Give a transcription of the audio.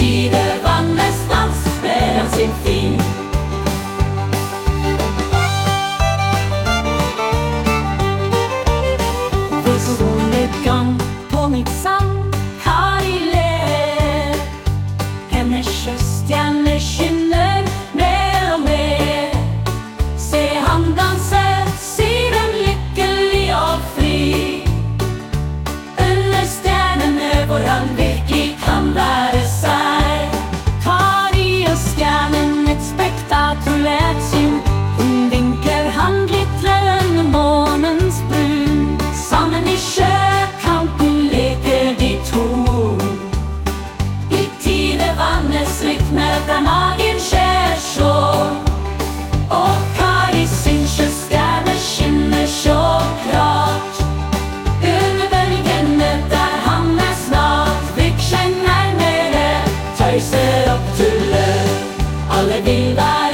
tidevannet dans spiller sin fin. For solnedgang på mitt sang Kari ler. Hennes sjøstjerne skinner mer og mer. Se han danse, sier den lykkelig og fri. Under stjernene hvor han virkelig kan være seg. Kari og stjernen et spektakulært syn. Hun vinker, han glitrer under månens brun. Sammen i sjøkanten leker de to. I tidevannets rytmer der magen skjer slår. Og Kari sin sjøstjerne skinner så klart. Under bølgene der han er snart virker seg nærmere. Tøyser og tuller, alle vil være